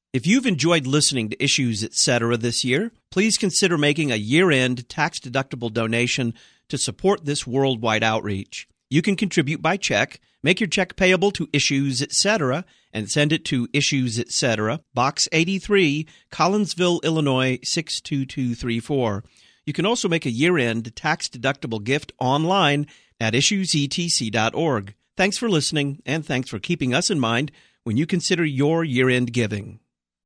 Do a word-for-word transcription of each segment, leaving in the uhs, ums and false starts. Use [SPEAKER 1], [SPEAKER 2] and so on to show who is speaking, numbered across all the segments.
[SPEAKER 1] If you've enjoyed listening to Issues, et cetera this year, please consider making a year-end tax-deductible donation to support this worldwide outreach. You can contribute by check. Make your check payable to Issues, et cetera, and send it to Issues, et cetera, Box eighty-three, Collinsville, Illinois, six two two three four. You can also make a year-end tax-deductible gift online at issues e t c dot org. Thanks for listening, and thanks for keeping us in mind when you consider your year-end giving.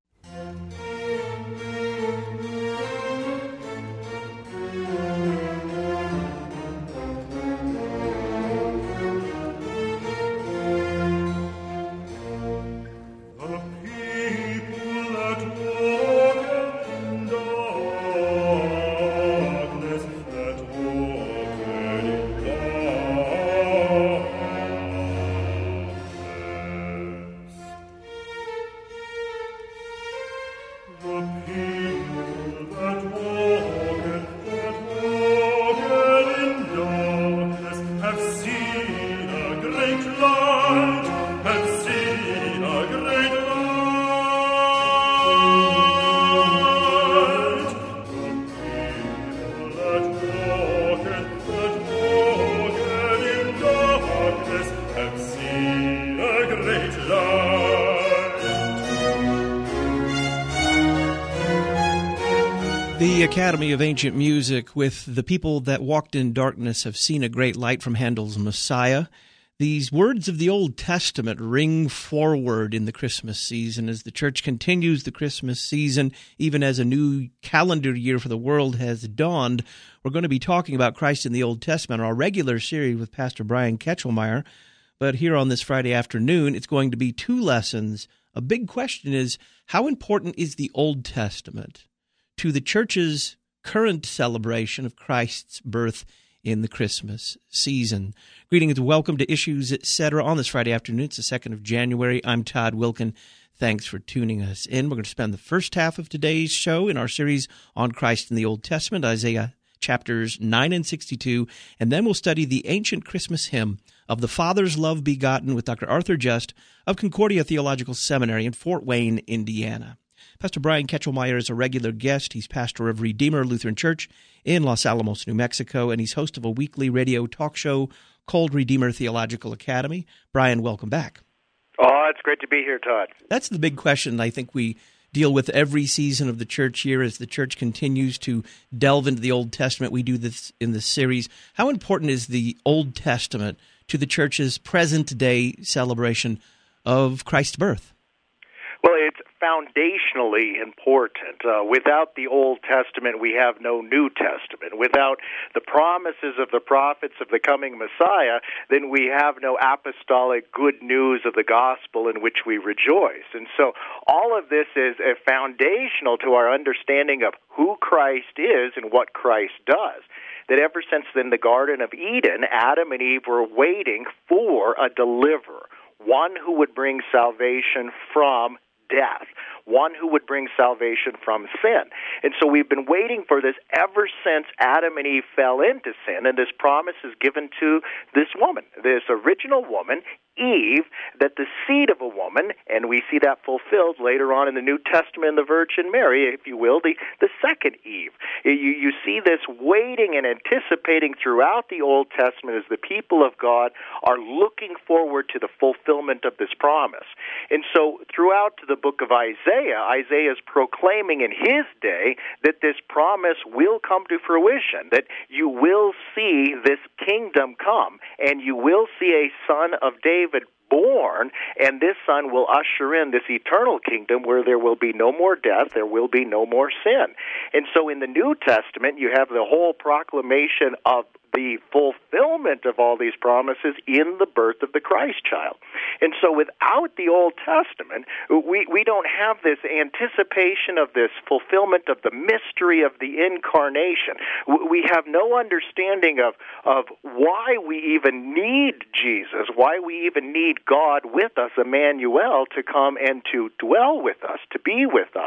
[SPEAKER 1] The Academy of Ancient Music with The People That Walked in Darkness Have Seen a Great Light from Handel's Messiah. These words of the Old Testament ring forward in the Christmas season as the church continues the Christmas season, even as a new calendar year for the world has dawned. We're going to be talking about Christ in the Old Testament, our regular series with Pastor Brian Ketchelmeyer. But here on this Friday afternoon, it's going to be two lessons. A big question is, how important is the Old Testament to the church's current celebration of Christ's birth in the Christmas season? Greetings and welcome to Issues, et cetera on this Friday afternoon. It's the second of January. I'm Todd Wilkin. Thanks for tuning us in. We're going to spend the first half of today's show in our series on Christ in the Old Testament, Isaiah chapters nine and sixty-two, and then we'll study the ancient Christmas hymn of the Father's Love Begotten with Doctor Arthur Just of Concordia Theological Seminary in Fort Wayne, Indiana. Pastor Brian Ketchelmeyer is a regular guest. He's pastor of Redeemer Lutheran Church in Los Alamos, New Mexico, and he's host of a weekly radio talk show called Redeemer Theological Academy. Brian, welcome back.
[SPEAKER 2] Oh, it's great to be here, Todd.
[SPEAKER 1] That's the big question I think we deal with every season of the church year as the church continues to delve into the Old Testament. We do this in this series. How important is the Old Testament to the church's present-day celebration of Christ's birth?
[SPEAKER 2] Well, it's foundationally important. Uh, without the Old Testament, we have no New Testament. Without the promises of the prophets of the coming Messiah, then we have no apostolic good news of the gospel in which we rejoice. And so all of this is uh, foundational to our understanding of who Christ is and what Christ does. That ever since then, the Garden of Eden, Adam and Eve were waiting for a deliverer, one who would bring salvation from death, one who would bring salvation from sin. And so we've been waiting for this ever since Adam and Eve fell into sin, and this promise is given to this woman, this original woman, Eve, that the seed of a woman, and we see that fulfilled later on in the New Testament in the Virgin Mary, if you will, the, the second Eve. You, you see this waiting and anticipating throughout the Old Testament as the people of God are looking forward to the fulfillment of this promise. And so throughout the book of Isaiah, Isaiah is proclaiming in his day that this promise will come to fruition, that you will see this kingdom come, and you will see a son of David born, and this son will usher in this eternal kingdom where there will be no more death, there will be no more sin. And so in the New Testament, you have the whole proclamation of the fulfillment of all these promises in the birth of the Christ child. And so without the Old Testament, we, we don't have this anticipation of this fulfillment of the mystery of the incarnation. We have no understanding of, of why we even need Jesus, why we even need God with us, Emmanuel, to come and to dwell with us, to be with us.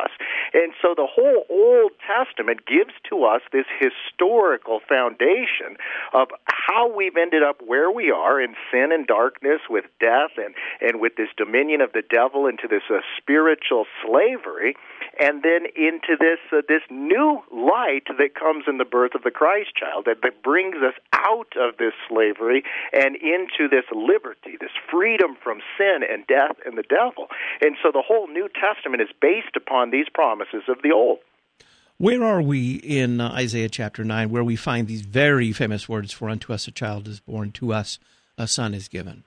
[SPEAKER 2] And so the whole Old Testament gives to us this historical foundation of how we've ended up where we are in sin and darkness with death and, and with this dominion of the devil into this uh, spiritual slavery, and then into this uh, this new light that comes in the birth of the Christ child that, that brings us out of this slavery and into this liberty, this freedom from sin and death and the devil. And so the whole New Testament is based upon these promises of the Old.
[SPEAKER 1] Where are we in uh, Isaiah chapter nine, where we find these very famous words, "For unto us a child is born, to us a son is given"?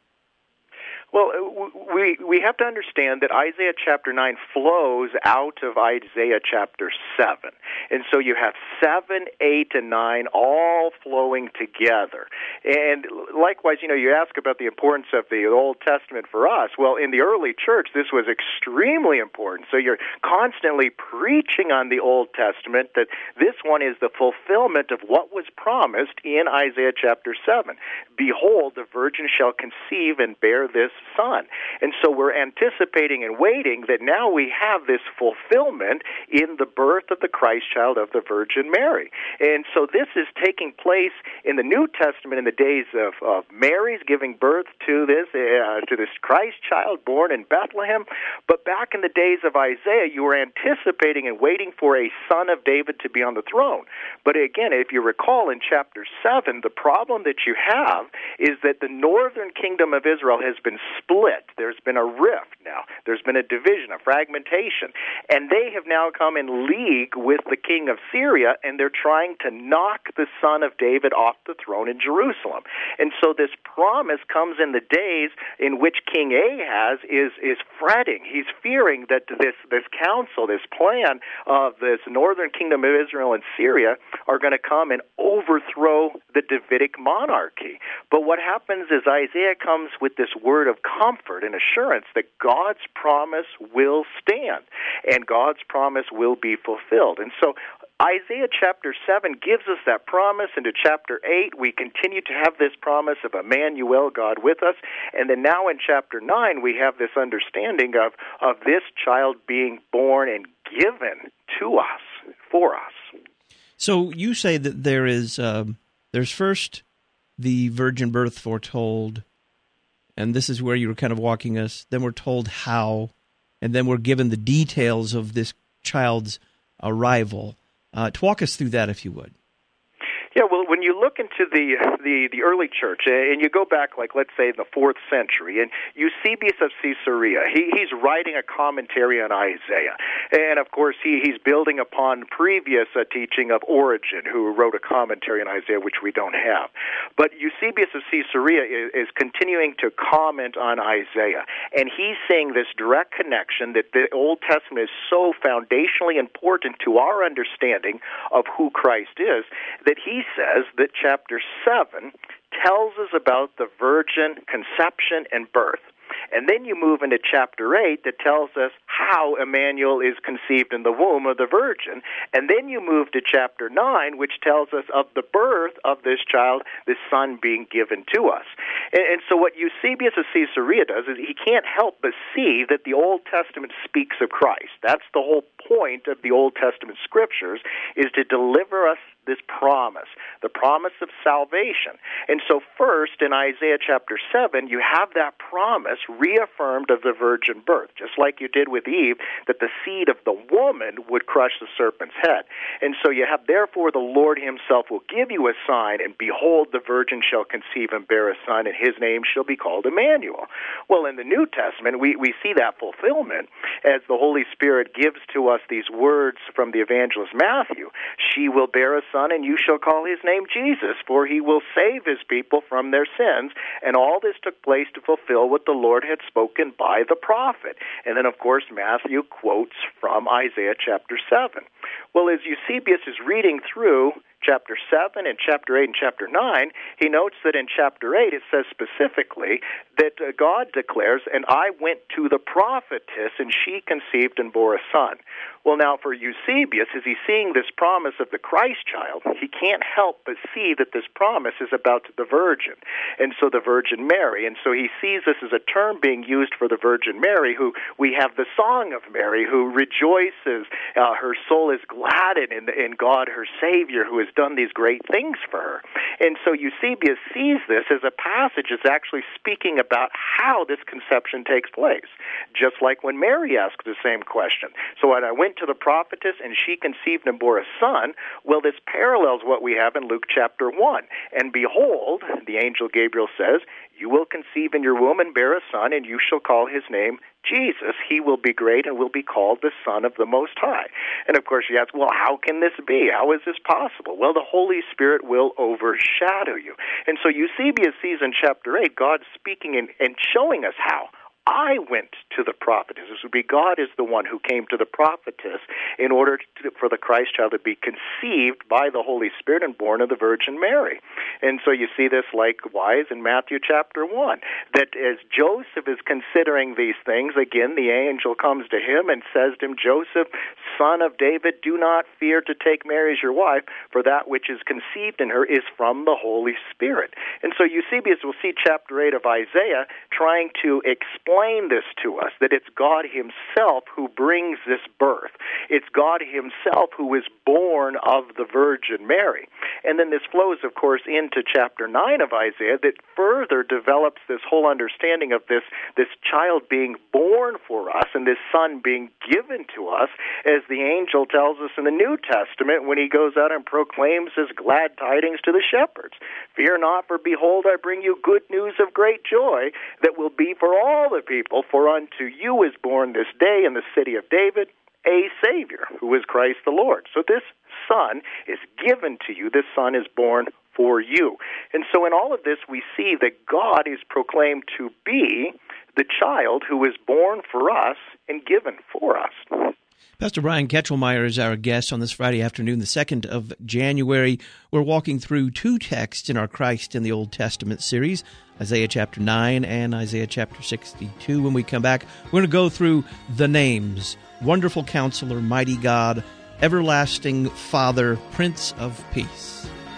[SPEAKER 2] Well, we we have to understand that Isaiah chapter nine flows out of Isaiah chapter seven. And so you have seven, eight, and nine all flowing together. And likewise, you know, you ask about the importance of the Old Testament for us. Well, in the early church, this was extremely important. So you're constantly preaching on the Old Testament that this one is the fulfillment of what was promised in Isaiah chapter seven. Behold, the virgin shall conceive and bear this son. And so we're anticipating and waiting that now we have this fulfillment in the birth of the Christ child of the Virgin Mary. And so this is taking place in the New Testament in the days of, of Mary's giving birth to this uh, to this Christ child born in Bethlehem. But back in the days of Isaiah, you were anticipating and waiting for a son of David to be on the throne. But again, if you recall in chapter seven, the problem that you have is that the northern kingdom of Israel has been split. There's been a rift now. There's been a division, a fragmentation. And they have now come in league with the king of Syria, and they're trying to knock the son of David off the throne in Jerusalem. And so this promise comes in the days in which King Ahaz is, is fretting. He's fearing that this, this council, this plan of this northern kingdom of Israel and Syria are going to come and overthrow the Davidic monarchy. But what happens is Isaiah comes with this word of comfort and assurance that God's promise will stand and God's promise will be fulfilled. And so Isaiah chapter seven gives us that promise. Into chapter eight, we continue to have this promise of Emmanuel, God with us. And then now in chapter nine, we have this understanding of, of this child being born and given to us, for us.
[SPEAKER 1] So you say that there is, um, there's first the virgin birth foretold, and this is where you were kind of walking us. Then we're told how, and then we're given the details of this child's arrival. Uh, to walk us through that, if you would.
[SPEAKER 2] Yeah, well, when you look into the, the the early church, and you go back, like, let's say, in the fourth century, and Eusebius of Caesarea, he, he's writing a commentary on Isaiah. And, of course, he, he's building upon previous uh, teaching of Origen, who wrote a commentary on Isaiah, which we don't have. But Eusebius of Caesarea is, is continuing to comment on Isaiah. And he's saying this direct connection that the Old Testament is so foundationally important to our understanding of who Christ is, that he says that chapter seven tells us about the virgin conception and birth. And then you move into chapter eight that tells us how Emmanuel is conceived in the womb of the Virgin. And then you move to chapter nine, which tells us of the birth of this child, this son being given to us. And, and so what Eusebius of Caesarea does is he can't help but see that the Old Testament speaks of Christ. That's the whole point of the Old Testament scriptures, is to deliver us this promise, the promise of salvation. And so first, in Isaiah chapter seven, you have that promise reaffirmed of the virgin birth, just like you did with Eve, that the seed of the woman would crush the serpent's head. And so you have, therefore, the Lord himself will give you a sign, and behold, the virgin shall conceive and bear a son, and his name shall be called Emmanuel. Well, in the New Testament, we, we see that fulfillment as the Holy Spirit gives to us these words from the evangelist Matthew. She will bear a son, and you shall call his name Jesus, for he will save his people from their sins. And all this took place to fulfill what the Lord had spoken by the prophet. And then, of course, Matthew quotes from Isaiah chapter seven. Well, as Eusebius is reading through, chapter seven and chapter eight and chapter nine, he notes that in chapter eight it says specifically that uh, God declares, and I went to the prophetess, and she conceived and bore a son. Well, now for Eusebius, as he's seeing this promise of the Christ child, he can't help but see that this promise is about the Virgin, and so the Virgin Mary. And so he sees this as a term being used for the Virgin Mary, who we have the Song of Mary, who rejoices, uh, her soul is gladdened in, in God, her Savior, who has done these great things for her. And so Eusebius sees this as a passage that's actually speaking about how this conception takes place, just like when Mary asked the same question. So when I went to the prophetess, and she conceived and bore a son, well, this parallels what we have in Luke chapter one. And behold, the angel Gabriel says, you will conceive in your womb and bear a son, and you shall call his name Jesus. He will be great and will be called the Son of the Most High. And of course you ask, well, how can this be? How is this possible? Well, the Holy Spirit will overshadow you. And so Eusebius sees in chapter eight God speaking and, and showing us how. I went to the prophetess. This would be God is the one who came to the prophetess in order to, for the Christ child to be conceived by the Holy Spirit and born of the Virgin Mary. And so you see this likewise in Matthew chapter one, that as Joseph is considering these things, again, the angel comes to him and says to him, Joseph, son of David, do not fear to take Mary as your wife, for that which is conceived in her is from the Holy Spirit. And so Eusebius will see chapter eight of Isaiah trying to explain this to us, that it's God himself who brings this birth. It's God himself who is born of the Virgin Mary. And then this flows, of course, into chapter nine of Isaiah that further develops this whole understanding of this, this child being born for us and this son being given to us, as the angel tells us in the New Testament when he goes out and proclaims his glad tidings to the shepherds. Fear not, for behold, I bring you good news of great joy that will be for all the people, for unto you is born this day in the city of David a Savior, who is Christ the Lord. So this Son is given to you. This Son is born for you. And so in all of this, we see that God is proclaimed to be the child who is born for us and given for us.
[SPEAKER 1] Pastor Brian Ketchelmeyer is our guest on this Friday afternoon, the second of January. We're walking through two texts in our Christ in the Old Testament series, Isaiah chapter nine and Isaiah chapter sixty-two. When we come back, we're going to go through the names: Wonderful Counselor, Mighty God, Everlasting Father, Prince of Peace.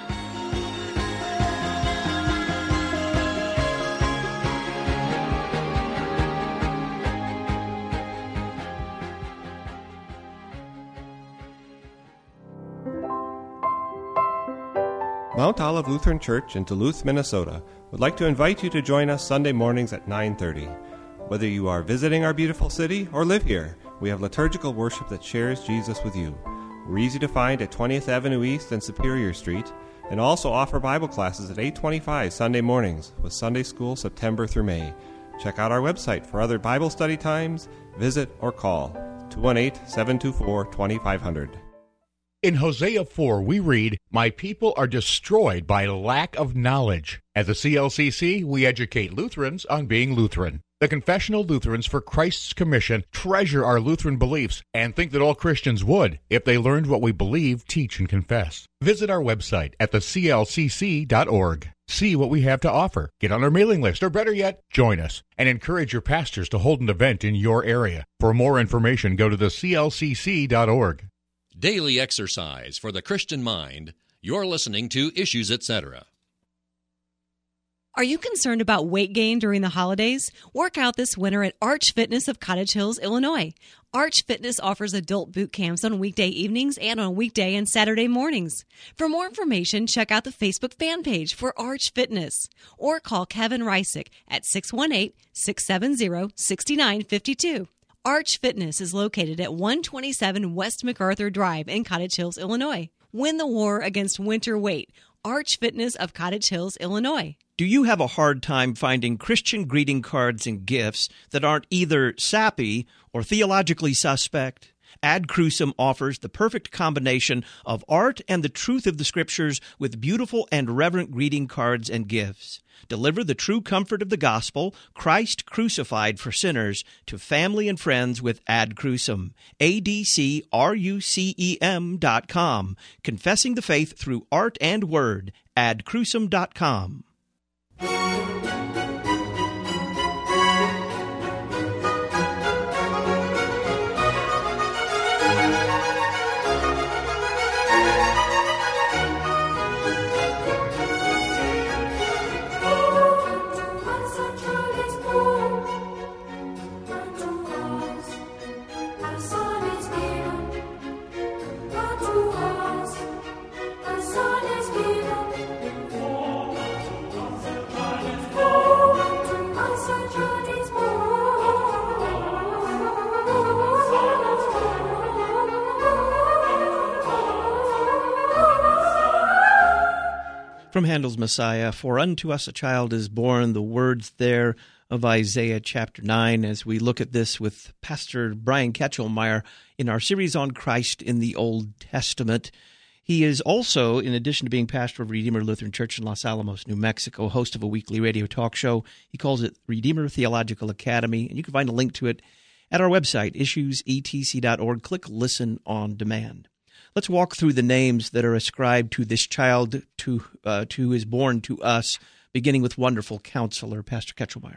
[SPEAKER 3] Mount Olive Lutheran Church in Duluth, Minnesota would like to invite you to join us Sunday mornings at nine thirty. Whether you are visiting our beautiful city or live here, we have liturgical worship that shares Jesus with you. We're easy to find at twentieth Avenue East and Superior Street, and also offer Bible classes at eight twenty-five Sunday mornings with Sunday School September through May. Check out our website for other Bible study times, visit, or call two one eight, seven two four, two five zero zero.
[SPEAKER 4] In Hosea four, we read, "My people are destroyed by lack of knowledge." At the C L C C, we educate Lutherans on being Lutheran. The Confessional Lutherans for Christ's Commission treasure our Lutheran beliefs and think that all Christians would if they learned what we believe, teach, and confess. Visit our website at the c l c c dot org. See what we have to offer. Get on our mailing list, or better yet, join us, and encourage your pastors to hold an event in your area. For more information, go to the c l c c dot org.
[SPEAKER 5] Daily exercise for the Christian mind. You're listening to Issues, et cetera.
[SPEAKER 6] Are you concerned about weight gain during the holidays? Work out this winter at Arch Fitness of Cottage Hills, Illinois. Arch Fitness offers adult boot camps on weekday evenings and on weekday and Saturday mornings. For more information, check out the Facebook fan page for Arch Fitness or call Kevin Reisick at six one eight, six seven zero, six nine five two. Arch Fitness is located at one twenty-seven West MacArthur Drive in Cottage Hills, Illinois. Win the war against winter weight. Arch Fitness of Cottage Hills, Illinois.
[SPEAKER 1] Do you have a hard time finding Christian greeting cards and gifts that aren't either sappy or theologically suspect? Ad Crucem offers the perfect combination of art and the truth of the Scriptures with beautiful and reverent greeting cards and gifts. Deliver the true comfort of the gospel, Christ crucified for sinners, to family and friends with Ad Crucem. A D C R U C E M dot com. Confessing the faith through art and word. ad crucem dot com. From Handel's Messiah, "For unto us a child is born," the words there of Isaiah chapter nine, as we look at this with Pastor Brian Ketchelmeyer in our series on Christ in the Old Testament. He is also, in addition to being pastor of Redeemer Lutheran Church in Los Alamos, New Mexico, host of a weekly radio talk show. He calls it Redeemer Theological Academy, and you can find a link to it at our website, issues e t c dot org. Click Listen on Demand. Let's walk through the names that are ascribed to this child to uh, to who is born to us, beginning with Wonderful Counselor, Pastor Ketchelmeyer.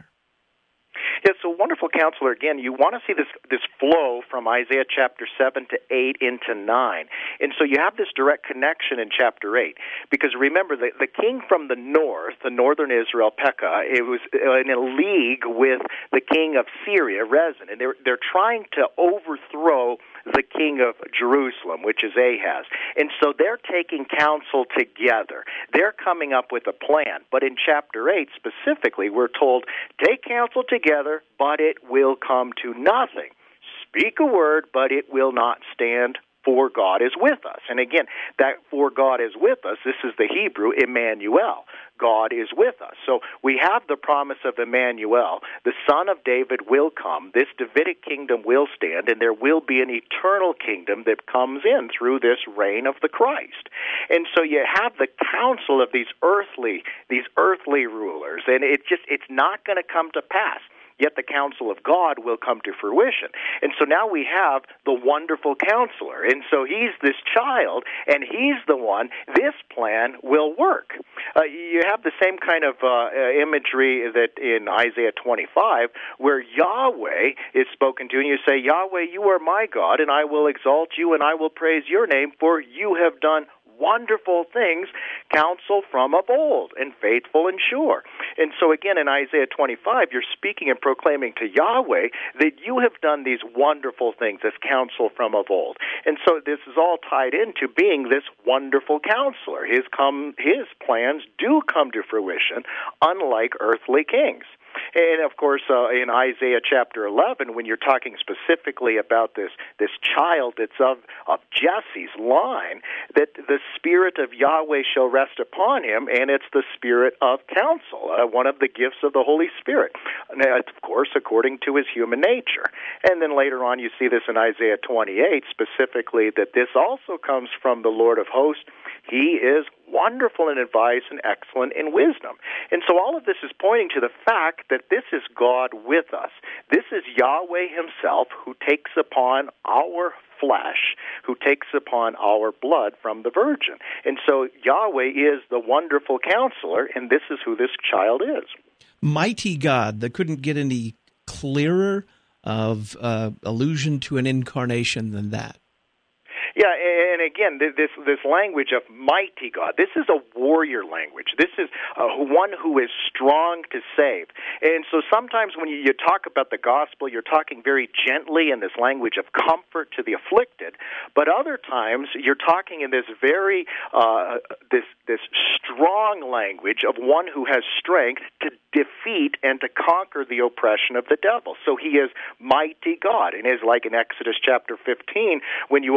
[SPEAKER 2] Yes, so Wonderful Counselor, again, you want to see this this flow from Isaiah chapter seven to eight into nine. And so you have this direct connection in chapter eight. Because remember, the, the king from the north, the northern Israel, Pekah, it was in a league with the king of Syria, Rezin. And they're, they're trying to overthrow the king of Jerusalem, which is Ahaz. And so they're taking counsel together. They're coming up with a plan. But in chapter eight, specifically, we're told, take counsel together, but it will come to nothing. Speak a word, but it will not stand, for God is with us. And again, that for God is with us, this is the Hebrew, Emmanuel. God is with us. So we have the promise of Emmanuel. The Son of David will come. This Davidic kingdom will stand, and there will be an eternal kingdom that comes in through this reign of the Christ. And so you have the counsel of these earthly, these earthly rulers, and it just it's not going to come to pass. Yet the counsel of God will come to fruition. And so now we have the Wonderful Counselor. And so he's this child, and he's the one, this plan will work. Uh, you have the same kind of uh, imagery that in Isaiah twenty-five, where Yahweh is spoken to, and you say, Yahweh, you are my God, and I will exalt you, and I will praise your name, for you have done wonderful things, counsel from of old, and faithful and sure. And so again, in Isaiah twenty-five, you're speaking and proclaiming to Yahweh that you have done these wonderful things as counsel from of old. And so this is all tied into being this wonderful counselor. His come, his plans do come to fruition, unlike earthly kings. And, of course, uh, in Isaiah chapter eleven, when you're talking specifically about this, this child that's of, of Jesse's line, that the Spirit of Yahweh shall rest upon him, and it's the Spirit of counsel, uh, one of the gifts of the Holy Spirit, and of course, according to his human nature. And then later on, you see this in Isaiah twenty-eight, specifically, that this also comes from the Lord of hosts. He is wonderful in advice and excellent in wisdom. And so all of this is pointing to the fact that this is God with us. This is Yahweh himself who takes upon our flesh, who takes upon our blood from the Virgin. And so Yahweh is the Wonderful Counselor, and this is who this child is.
[SPEAKER 1] Mighty God, that couldn't get any clearer of uh, allusion to an incarnation than that.
[SPEAKER 2] Yeah, and again, this this language of mighty God, this is a warrior language. This is uh, one who is strong to save. And so sometimes when you, you talk about the gospel, you're talking very gently in this language of comfort to the afflicted. But other times, you're talking in this very, uh, this this strong language of one who has strength to defeat and to conquer the oppression of the devil. So he is mighty God. And it is like in Exodus chapter fifteen, when you overthrow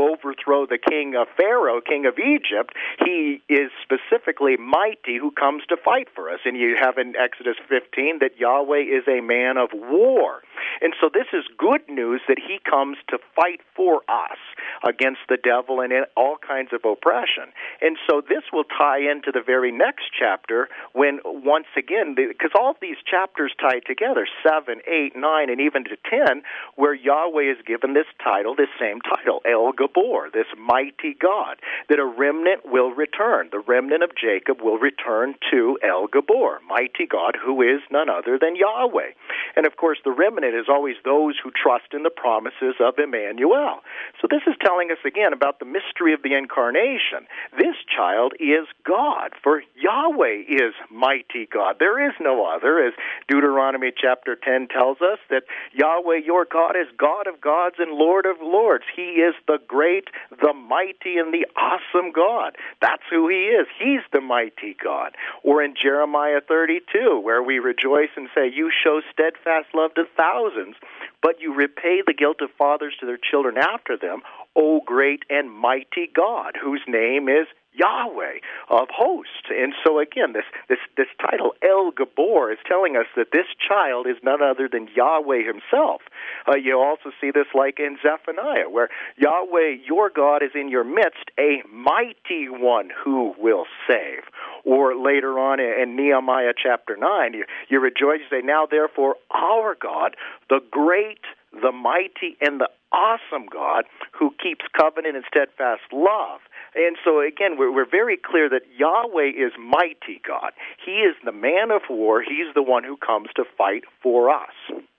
[SPEAKER 2] overthrow the king of Pharaoh, king of Egypt. He is specifically mighty who comes to fight for us. And you have in Exodus fifteen that Yahweh is a man of war. And so this is good news that he comes to fight for us against the devil and all kinds of oppression. And so this will tie into the very next chapter when, once again, because all of these chapters tie together, seven, eight, nine, and even to ten, where Yahweh is given this title, this same title, El Gabor, this mighty God, that a remnant will return. The remnant of Jacob will return to El Gabor, mighty God, who is none other than Yahweh. And of course, the remnant is always those who trust in the promises of Emmanuel. So this is telling us again about the mystery of the incarnation. This child is God, for Yahweh is mighty God. There is no other, as Deuteronomy chapter ten tells us, that Yahweh your God is God of gods and Lord of lords. He is the great, the mighty, and the awesome God. That's who he is. He's the mighty God. Or in Jeremiah thirty-two, where we rejoice and say, you show steadfast love to thousands, but you repay the guilt of fathers to their children after them, O great and mighty God, whose name is Yahweh of hosts. And so again, this, this, this title, El Gabor, is telling us that this child is none other than Yahweh himself. Uh, you also see this like in Zephaniah, where Yahweh, your God, is in your midst, a mighty one who will save. Or later on in Nehemiah chapter nine, you, you rejoice and say, now therefore our God, the great, the mighty, and the awesome God, who keeps covenant and steadfast love. And so, again, we're, we're very clear that Yahweh is mighty God. He is the man of war. He's the one who comes to fight for us.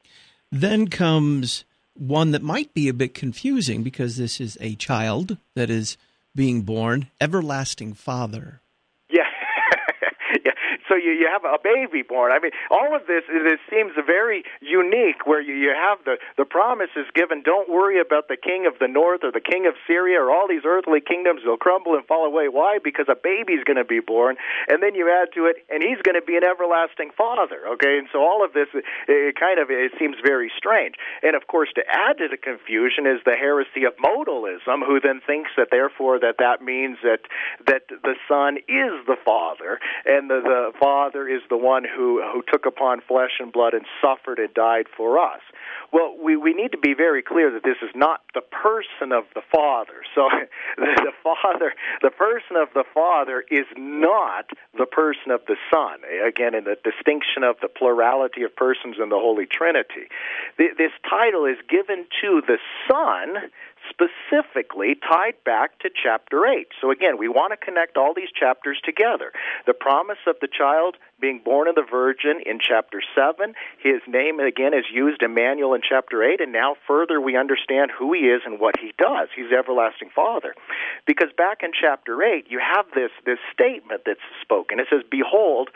[SPEAKER 1] Then comes one that might be a bit confusing, because this is a child that is being born, Everlasting Father.
[SPEAKER 2] Yeah. yeah. So you, you have a baby born. I mean, all of this, this seems very unique, where you, you have the, the promises given, don't worry about the king of the north or the king of Syria or all these earthly kingdoms will crumble and fall away. Why? Because a baby's going to be born. And then you add to it, and he's going to be an everlasting father. Okay, and so all of this, it, it kind of it seems very strange. And of course, to add to the confusion is the heresy of modalism, who then thinks that therefore that that means that that the Son is the Father, and the, the Father is the one who, who took upon flesh and blood and suffered and died for us. Well, we, we need to be very clear that this is not the person of the Father. So the Father, the person of the Father is not the person of the Son. Again, in the distinction of the plurality of persons in the Holy Trinity. This title is given to the Son, specifically tied back to chapter eight. So again, we want to connect all these chapters together. The promise of the child being born of the Virgin in chapter seven. His name, again, is used, Emmanuel, in chapter eight, and now further we understand who he is and what he does. He's everlasting Father. Because back in chapter eight, you have this, this statement that's spoken. It says, behold,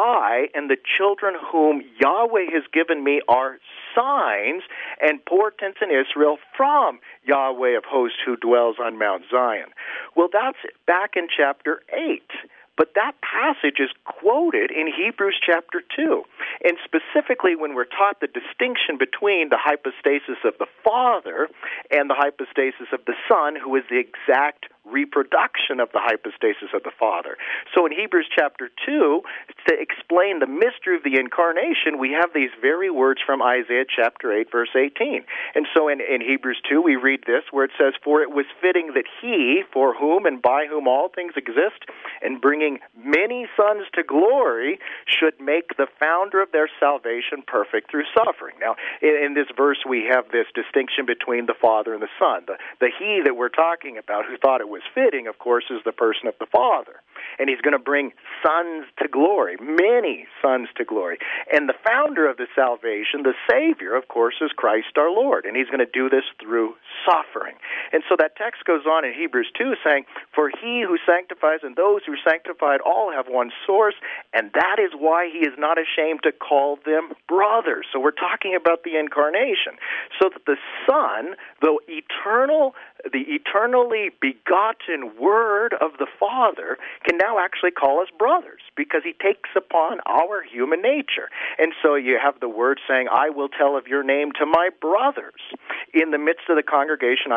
[SPEAKER 2] I and the children whom Yahweh has given me are signs and portents in Israel from Yahweh of hosts who dwells on Mount Zion. Well, that's back in chapter eight. But that passage is quoted in Hebrews chapter two. And specifically when we're taught the distinction between the hypostasis of the Father and the hypostasis of the Son, who is the exact reproduction of the hypostasis of the Father. So in Hebrews chapter two, to explain the mystery of the incarnation, we have these very words from Isaiah chapter eight, verse eighteen. And so in, in Hebrews two, we read this, where it says, for it was fitting that he, for whom and by whom all things exist, and bringing many sons to glory, should make the founder of their salvation perfect through suffering. Now, in, in this verse, we have this distinction between the Father and the Son. The, the he that we're talking about, who thought it was fitting, of course, is the person of the Father. And he's going to bring sons to glory, many sons to glory. And the founder of the salvation, the Savior, of course, is Christ our Lord. And he's going to do this through suffering. And so that text goes on in Hebrews two saying, for he who sanctifies and those who are sanctified all have one source, and that is why he is not ashamed to call them brothers. So we're talking about the incarnation. So that the Son, though eternal, the eternally begotten Word of the Father, can now actually call us brothers, because he takes upon our human nature. And so you have the Word saying, I will tell of your name to my brothers. In the midst of the congregation, I will sing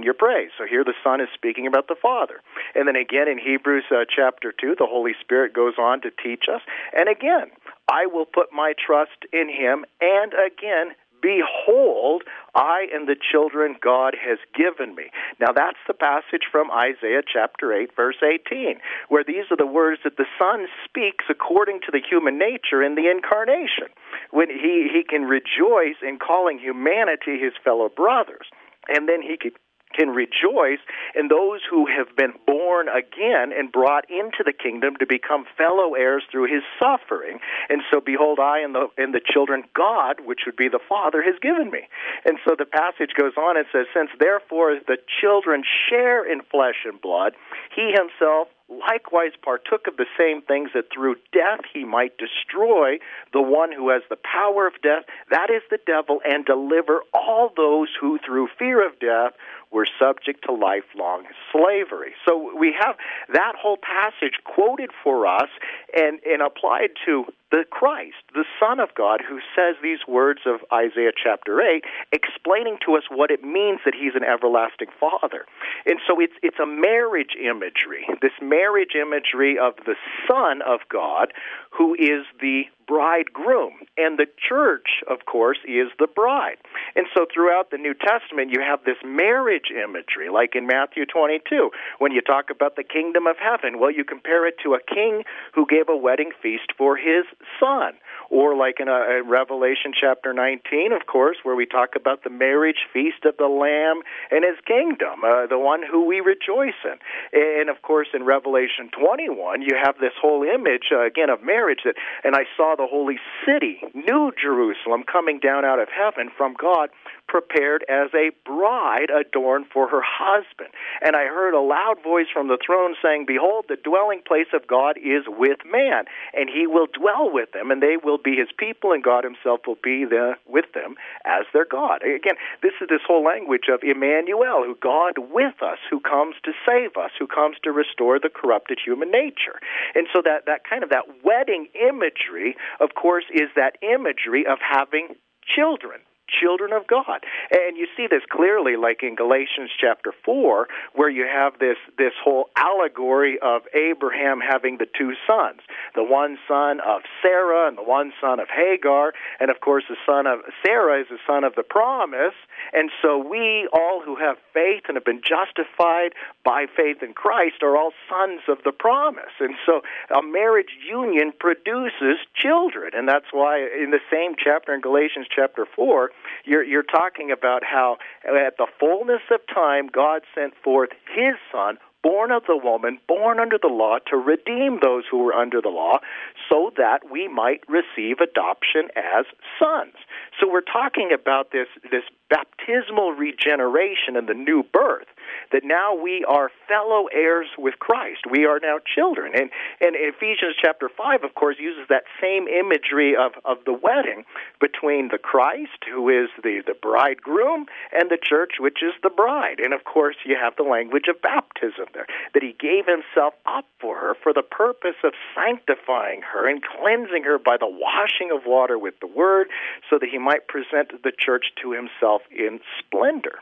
[SPEAKER 2] sing your praise. So here the Son is speaking about the Father. And then again in Hebrews uh, chapter two, the Holy Spirit goes on to teach us. And again, I will put my trust in him. And again, behold, I and the children God has given me. Now that's the passage from Isaiah chapter eight, verse eighteen, where these are the words that the Son speaks according to the human nature in the incarnation, when he, he can rejoice in calling humanity his fellow brothers. And then he could can rejoice in those who have been born again and brought into the kingdom to become fellow heirs through his suffering. And so, behold, I and the and the children God, which would be the Father, has given me. And so the passage goes on and says, since therefore the children share in flesh and blood, he himself likewise partook of the same things, that through death he might destroy the one who has the power of death, that is the devil, and deliver all those who through fear of death were subject to lifelong slavery. So we have that whole passage quoted for us and, and applied to the Christ, the Son of God, who says these words of Isaiah chapter eight, explaining to us what it means that he's an everlasting Father. And so it's it's a marriage imagery, this marriage imagery of the Son of God, who is the bridegroom. And the church, of course, is the bride. And so throughout the New Testament, you have this marriage imagery, like in Matthew twenty-two, when you talk about the kingdom of heaven. Well, you compare it to a king who gave a wedding feast for his son. Or like in, a, in Revelation chapter nineteen, of course, where we talk about the marriage feast of the Lamb and his kingdom, uh, the one who we rejoice in. And, of course, in Revelation twenty-one, you have this whole image, uh, again, of marriage, that, and I saw the holy city, New Jerusalem, coming down out of heaven from God, prepared as a bride adorned for her husband. And I heard a loud voice from the throne saying, behold, the dwelling place of God is with man, and he will dwell with them, and they will be his people, and God himself will be there with them as their God. Again, this is this whole language of Emmanuel, who God with us, who comes to save us, who comes to restore the corrupted human nature. And so that, that kind of that wedding imagery, of course, is that imagery of having children. Children of God. And you see this clearly like in Galatians chapter four, where you have this, this whole allegory of Abraham having the two sons, the one son of Sarah and the one son of Hagar. And of course the son of Sarah is the son of the promise. And so we all who have faith and have been justified by faith in Christ are all sons of the promise. And so a marriage union produces children. And that's why in the same chapter in Galatians chapter four, You're, you're talking about how at the fullness of time, God sent forth his Son, born of the woman, born under the law, to redeem those who were under the law, so that we might receive adoption as sons. So we're talking about this, this baptismal regeneration and the new birth, that now we are fellow heirs with Christ. We are now children. And, and Ephesians chapter five, of course, uses that same imagery of, of the wedding between the Christ, who is the, the bridegroom, and the church, which is the bride. And, of course, you have the language of baptism there, that he gave himself up for her for the purpose of sanctifying her and cleansing her by the washing of water with the word, so that he might present the church to himself in splendor.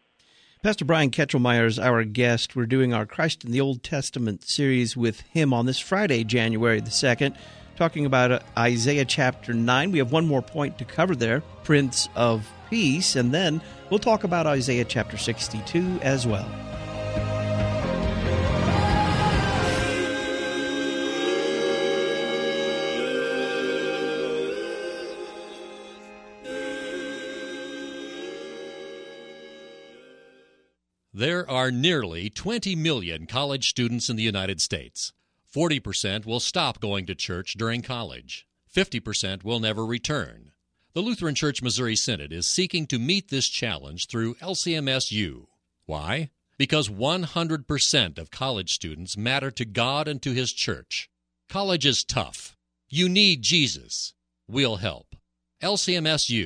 [SPEAKER 1] Pastor Brian Ketchelmeyer is our guest. We're doing our Christ in the Old Testament series with him on this Friday, January the second, talking about Isaiah chapter nine. We have one more point to cover there, Prince of Peace, and then we'll talk about Isaiah chapter sixty-two as well.
[SPEAKER 5] There are nearly twenty million college students in the United States. forty percent will stop going to church during college. fifty percent will never return. The Lutheran Church Missouri Synod is seeking to meet this challenge through L C M S U. Why? Because one hundred percent of college students matter to God and to His church. College is tough. You need Jesus. We'll help. L C M S U.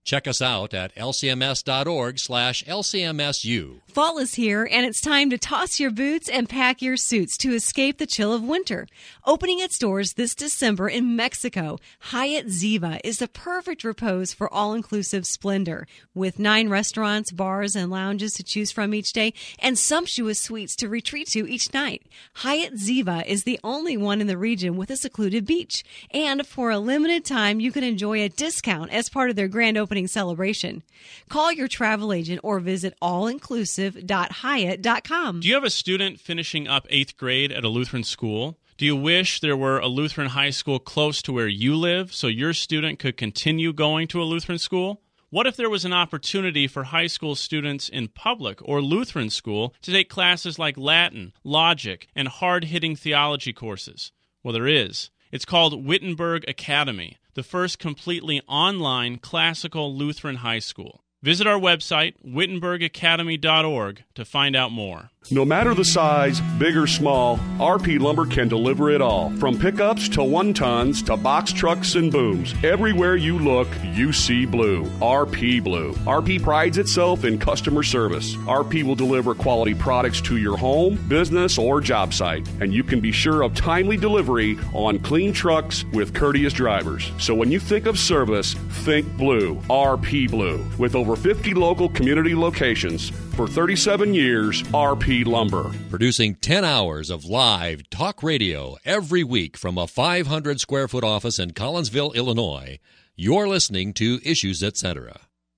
[SPEAKER 5] Check us out at lcms.org slash lcmsu.
[SPEAKER 6] Fall is here, and it's time to toss your boots and pack your suits to escape the chill of winter. Opening its doors this December in Mexico, Hyatt Ziva is the perfect repose for all-inclusive splendor. With nine restaurants, bars, and lounges to choose from each day, and sumptuous suites to retreat to each night, Hyatt Ziva is the only one in the region with a secluded beach. And for a limited time, you can enjoy a discount as part of their grand opening celebration. Call your travel agent or visit all inclusive dot hyatt dot com.
[SPEAKER 7] Do you have a student finishing up eighth grade at a Lutheran school? Do you wish there were a Lutheran high school close to where you live so your student could continue going to a Lutheran school? What if there was an opportunity for high school students in public or Lutheran school to take classes like Latin, logic, and hard-hitting theology courses? Well, there is. It's called Wittenberg Academy, the first completely online classical Lutheran high school. Visit our website, wittenberg academy dot org, to find out more.
[SPEAKER 8] No matter the size, big or small, R P Lumber can deliver it all. From pickups to one-tons to box trucks and booms. Everywhere you look, you see blue. R P Blue. R P prides itself in customer service. R P will deliver quality products to your home, business, or job site. And you can be sure of timely delivery on clean trucks with courteous drivers. So when you think of service, think blue. R P Blue. With over fifty local community locations, for thirty-seven years, R P Lumber.
[SPEAKER 5] Producing ten hours of live talk radio every week from a five hundred square foot office in Collinsville, Illinois. You're listening to Issues, et cetera.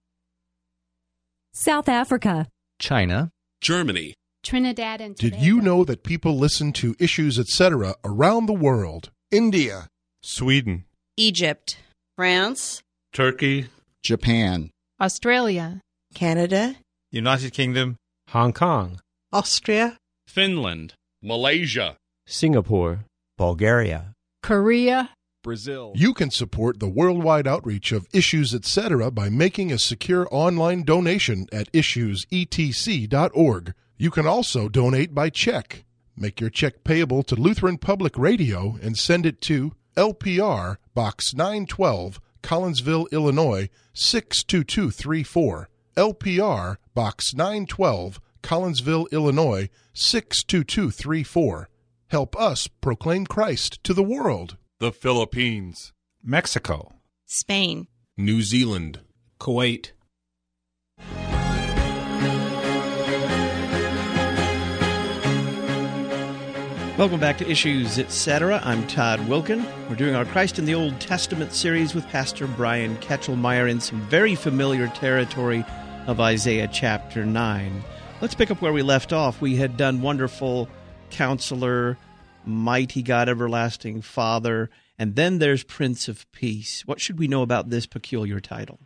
[SPEAKER 6] South Africa,
[SPEAKER 9] China,
[SPEAKER 10] Germany,
[SPEAKER 11] Trinidad and Tobago.
[SPEAKER 12] Did you know that people listen to Issues, et cetera around the world? India,
[SPEAKER 3] Sweden,
[SPEAKER 13] Egypt, France,
[SPEAKER 10] Turkey,
[SPEAKER 14] Japan,
[SPEAKER 11] Australia,
[SPEAKER 15] Canada,
[SPEAKER 16] United Kingdom,
[SPEAKER 17] Hong Kong,
[SPEAKER 15] Austria,
[SPEAKER 7] Finland,
[SPEAKER 10] Malaysia,
[SPEAKER 17] Singapore,
[SPEAKER 16] Bulgaria,
[SPEAKER 11] Korea,
[SPEAKER 3] Brazil.
[SPEAKER 12] You can support the worldwide outreach of Issues, et cetera by making a secure online donation at issues e t c dot org. You can also donate by check. Make your check payable to Lutheran Public Radio and send it to L P R Box nine twelve, Collinsville, Illinois six two two three four. L P R Box nine twelve, Collinsville, Illinois six two two three four. Help us proclaim Christ to the world.
[SPEAKER 10] the Philippines,
[SPEAKER 17] Mexico,
[SPEAKER 13] Spain,
[SPEAKER 10] New Zealand,
[SPEAKER 17] Kuwait.
[SPEAKER 1] Welcome back to Issues, et cetera. I'm Todd Wilkin. We're doing our Christ in the Old Testament series with Pastor Brian Ketchelmeyer in some very familiar territory of Isaiah chapter nine. Let's pick up where we left off. We had done Wonderful Counselor, Mighty God, Everlasting Father, and then there's Prince of Peace. What should we know about this peculiar title?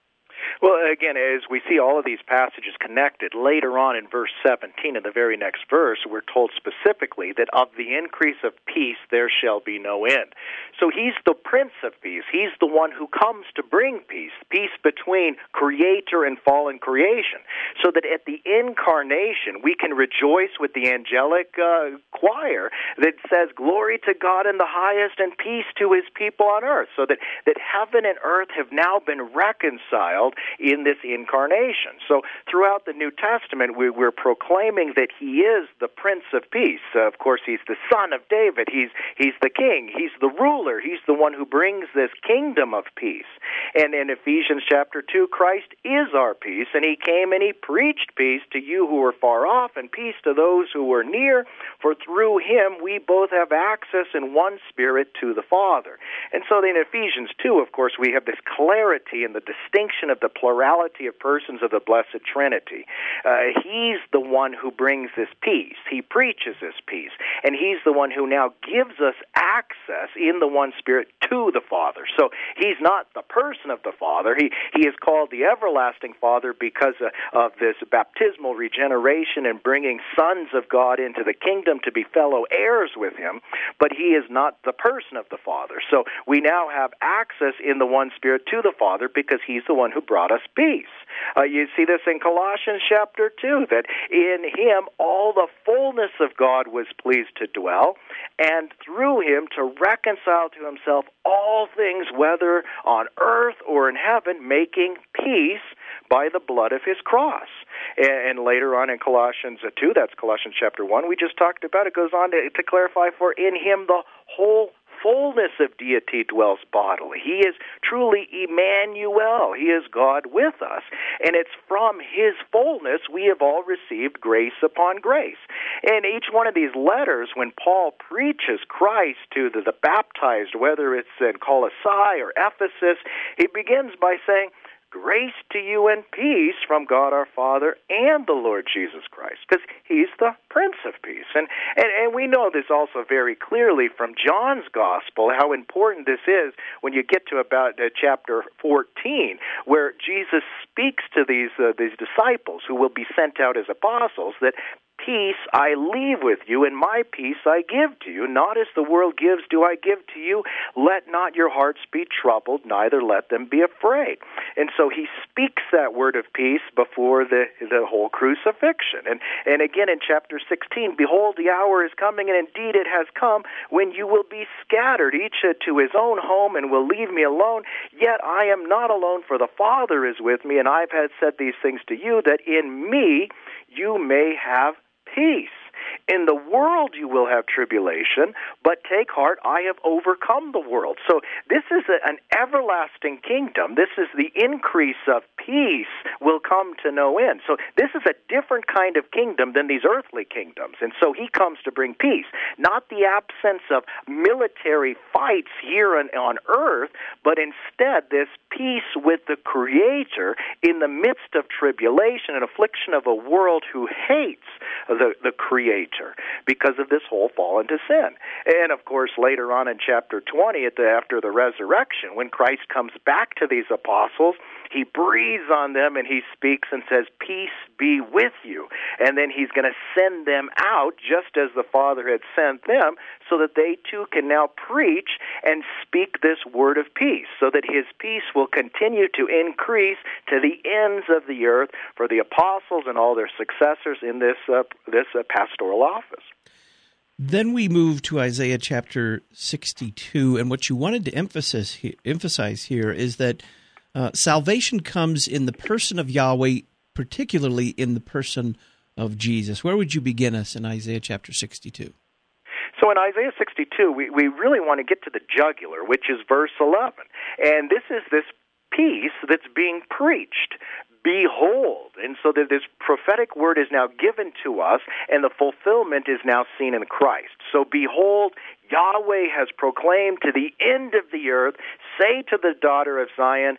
[SPEAKER 2] Well, again, as we see all of these passages connected, later on in verse seventeen, in the very next verse, we're told specifically that of the increase of peace there shall be no end. So he's the Prince of Peace. He's the one who comes to bring peace, peace between creator and fallen creation, so that at the incarnation we can rejoice with the angelic uh, choir that says, glory to God in the highest and peace to his people on earth, so that, that heaven and earth have now been reconciled in this incarnation. So throughout the New Testament, we, we're proclaiming that he is the Prince of Peace. Uh, of course, he's the Son of David. He's he's the King. He's the ruler. He's the one who brings this kingdom of peace. And in Ephesians chapter two, Christ is our peace, and he came and he preached peace to you who were far off and peace to those who were near, for through him we both have access in one Spirit to the Father. And so in Ephesians two, of course, we have this clarity and the distinction of the plurality of persons of the Blessed Trinity. Uh, he's the one who brings this peace. He preaches this peace. And he's the one who now gives us access in the one Spirit to the Father. So he's not the person of the Father. He, he is called the Everlasting Father because of, of this baptismal regeneration and bringing sons of God into the kingdom to be fellow heirs with him. But he is not the person of the Father. So we now have access in the one Spirit to the Father because he's the one who brought us peace. Uh, you see this in Colossians chapter two, that in him all the fullness of God was pleased to dwell, and through him to reconcile to himself all things, whether on earth or in heaven, making peace by the blood of his cross. And later on in Colossians two, that's Colossians chapter one, we just talked about, it goes on to, to clarify, for in him the whole fullness of deity dwells bodily. He is truly Emmanuel. He is God with us. And it's from his fullness we have all received grace upon grace. And each one of these letters, when Paul preaches Christ to the, the baptized, whether it's in Colossae or Ephesus, he begins by saying, grace to you and peace from God our Father and the Lord Jesus Christ, because he's the Prince of Peace. And, and, and we know this also very clearly from John's Gospel, how important this is when you get to about uh, chapter fourteen, where Jesus speaks to these, uh, these disciples who will be sent out as apostles, that peace I leave with you, and my peace I give to you. Not as the world gives do I give to you. Let not your hearts be troubled, neither let them be afraid. And so he speaks that word of peace before the, the whole crucifixion. And, and again in chapter sixteen, behold, the hour is coming, and indeed it has come, when you will be scattered, each to his own home, and will leave me alone. Yet I am not alone, for the Father is with me, and I've had said these things to you, that in me you may have peace. In the world you will have tribulation, but take heart, I have overcome the world. So this is a, an everlasting kingdom. This is the increase of peace will come to no end. So this is a different kind of kingdom than these earthly kingdoms. And so he comes to bring peace, not the absence of military fights here on, on earth, but instead this peace with the Creator in the midst of tribulation and affliction of a world who hates the, the Creator because of this whole fall into sin. And of course, later on in chapter twenty, at the, after the resurrection, when Christ comes back to these apostles, he breathes on them and he speaks and says, peace be with you. And then he's going to send them out just as the Father had sent them, so that they too can now preach and speak this word of peace, so that his peace will continue to increase to the ends of the earth for the apostles and all their successors in this uh, this uh, pastoral office.
[SPEAKER 1] Then we move to Isaiah chapter sixty-two, and what you wanted to emphasize he- emphasize here is that uh, salvation comes in the person of Yahweh, particularly in the person of Jesus. Where would you begin us in Isaiah chapter sixty-two?
[SPEAKER 2] So in Isaiah sixty-two, we, we really want to get to the jugular, which is verse eleven. And this is this peace that's being preached. Behold. And so that this prophetic word is now given to us, and the fulfillment is now seen in Christ. So behold, Yahweh has proclaimed to the end of the earth, say to the daughter of Zion,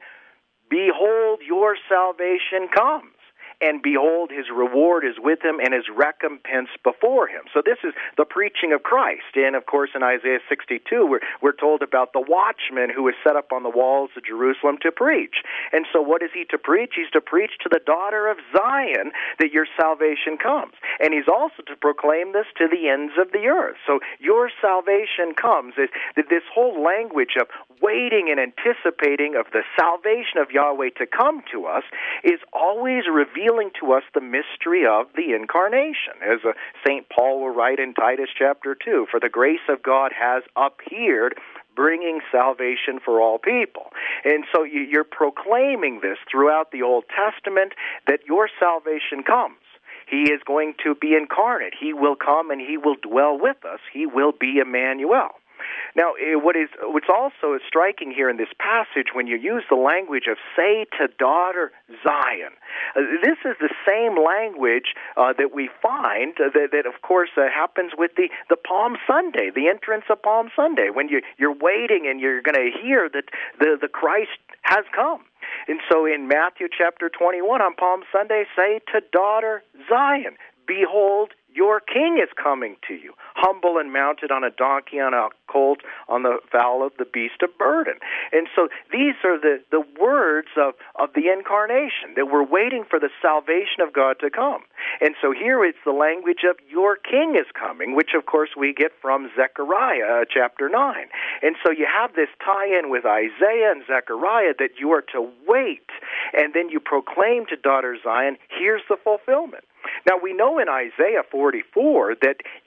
[SPEAKER 2] behold, your salvation comes. And behold, his reward is with him, and his recompense before him. So this is the preaching of Christ. And of course, in Isaiah sixty-two, we're, we're told about the watchman who is set up on the walls of Jerusalem to preach. And so what is he to preach? He's to preach to the daughter of Zion that your salvation comes. And he's also to proclaim this to the ends of the earth. So your salvation comes. Is this whole language of waiting and anticipating of the salvation of Yahweh to come to us is always revealed to us the mystery of the incarnation. As uh, Saint Paul will write in Titus chapter two, for the grace of God has appeared, bringing salvation for all people. And so you're proclaiming this throughout the Old Testament, that your salvation comes. He is going to be incarnate. He will come and he will dwell with us. He will be Emmanuel. Now, what is what's also striking here in this passage, when you use the language of say to daughter Zion, uh, this is the same language uh, that we find uh, that, that, of course, uh, happens with the, the Palm Sunday, the entrance of Palm Sunday, when you, you're waiting and you're going to hear that the, the Christ has come. And so in Matthew chapter twenty-one on Palm Sunday, say to daughter Zion, behold, your king is coming to you, humble and mounted on a donkey, on a colt, on the foal of the beast of burden. And so these are the, the words of, of the incarnation, that we're waiting for the salvation of God to come. And so here it's the language of your king is coming, which of course we get from Zechariah chapter nine. And so you have this tie-in with Isaiah and Zechariah that you are to wait, and then you proclaim to daughter Zion, here's the fulfillment. Now, we know in Isaiah forty-four that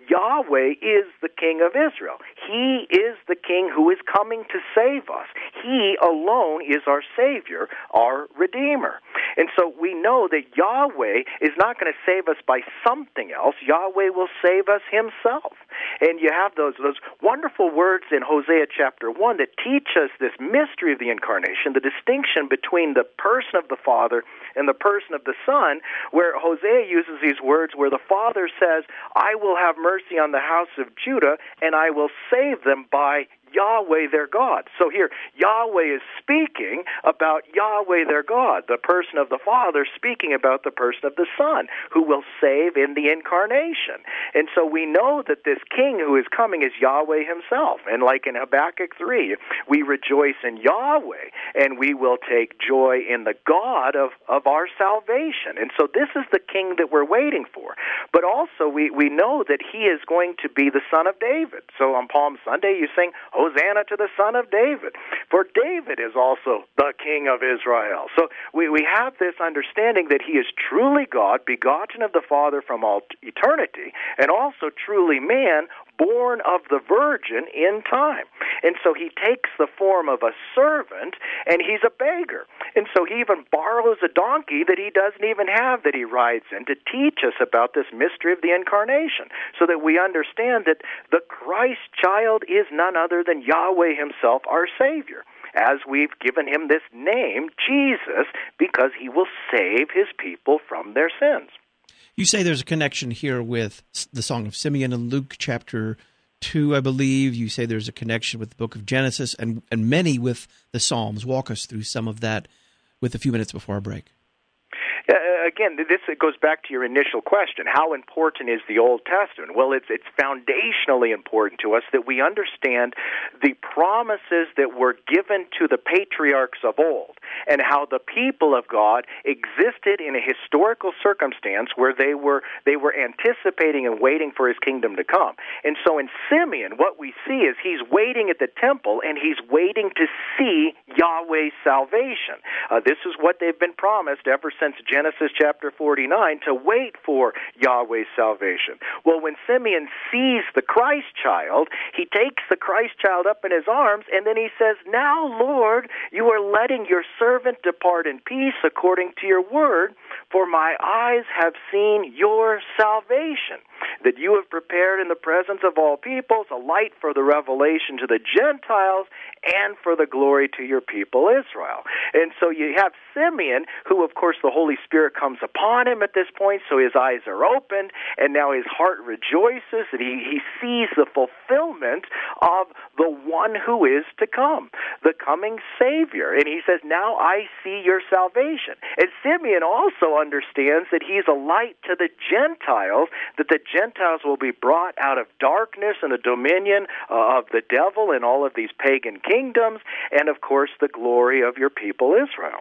[SPEAKER 2] Yahweh is the King of Israel. He is the King who is coming to save us. He alone is our Savior, our Redeemer. And so we know that Yahweh is not going to save us by something else. Yahweh will save us himself. And you have those those wonderful words in Hosea chapter one that teach us this mystery of the incarnation, the distinction between the person of the Father and the person of the Son, where Hosea uses these words where the Father says, I will have mercy on the house of Judah, and I will save them by Yahweh their God. So here, Yahweh is speaking about Yahweh their God, the person of the Father speaking about the person of the Son, who will save in the incarnation. And so we know that this King who is coming is Yahweh himself. And like in Habakkuk three, we rejoice in Yahweh, and we will take joy in the God of, of our salvation. And so this is the King that we're waiting for. But also we, we know that he is going to be the Son of David. So on Palm Sunday you sing, Hosanna to the Son of David. For David is also the King of Israel. So we, we have this understanding that he is truly God, begotten of the Father from all eternity, and also truly man, born of the Virgin in time. And so he takes the form of a servant, and he's a beggar. And so he even borrows a donkey that he doesn't even have that he rides in to teach us about this mystery of the incarnation, so that we understand that the Christ child is none other than Yahweh himself, our Savior, as we've given him this name, Jesus, because he will save his people from their sins.
[SPEAKER 1] You say there's a connection here with the Song of Simeon in Luke chapter two, I believe. You say there's a connection with the book of Genesis and, and many with the Psalms. Walk us through some of that with a few minutes before our break.
[SPEAKER 2] Uh, again, this goes back to your initial question. How important is the Old Testament? Well, it's it's foundationally important to us that we understand the promises that were given to the patriarchs of old and how the people of God existed in a historical circumstance where they were they were anticipating and waiting for his kingdom to come. And so in Simeon, what we see is he's waiting at the temple and he's waiting to see Yahweh's salvation. Uh, this is what they've been promised ever since Genesis chapter forty-nine, to wait for Yahweh's salvation. Well, when Simeon sees the Christ child, he takes the Christ child up in his arms, and then he says, now, Lord, you are letting your servant depart in peace according to your word, for my eyes have seen your salvation, that you have prepared in the presence of all peoples a light for the revelation to the Gentiles and for the glory to your people Israel. And so you have Simeon, who, of course, the Holy Spirit comes upon him at this point, so his eyes are opened, and now his heart rejoices, and he, he sees the fulfillment of the one who is to come, the coming Savior. And he says, now I see your salvation. And Simeon also understands that he's a light to the Gentiles, that the Gentiles will be brought out of darkness and the dominion uh, of the devil and all of these pagan kingdoms, and, of course, the glory of your people Israel.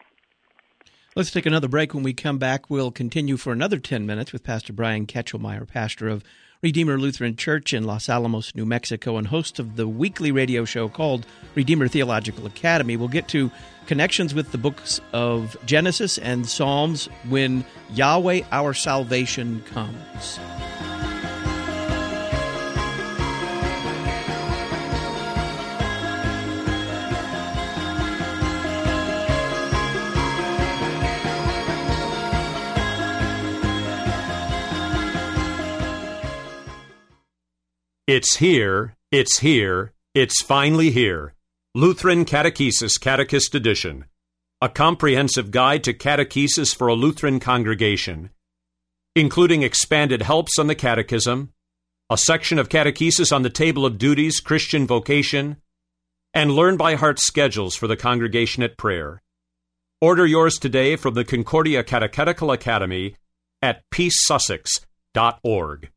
[SPEAKER 1] Let's take another break. When we come back, we'll continue for another ten minutes with Pastor Brian Ketchelmeyer, pastor of Redeemer Lutheran Church in Los Alamos, New Mexico, and host of the weekly radio show called Redeemer Theological Academy. We'll get to connections with the books of Genesis and Psalms when Yahweh, our salvation, comes.
[SPEAKER 9] It's here, it's here, it's finally here. Lutheran Catechesis Catechist Edition. A comprehensive guide to catechesis for a Lutheran congregation, including expanded helps on the catechism, a section of catechesis on the table of duties, Christian vocation, and learn-by-heart schedules for the congregation at prayer. Order yours today from the Concordia Catechetical Academy at peace sussex dot org.